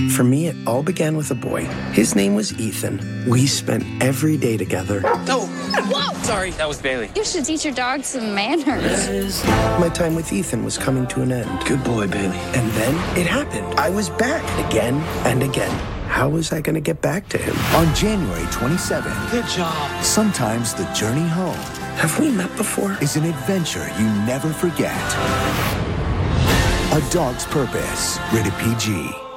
For me, it all began with a boy. His name was Ethan. We spent every day together. Oh, whoa! Sorry, that was Bailey. You should teach your dog some manners. My time with Ethan was coming to an end. Good boy, Bailey. And then it happened. I was back again and again. How was I going to get back to him? On January 27th. Good job. Sometimes the journey home Have we met before? is an adventure you never forget. A Dog's Purpose. Rated PG.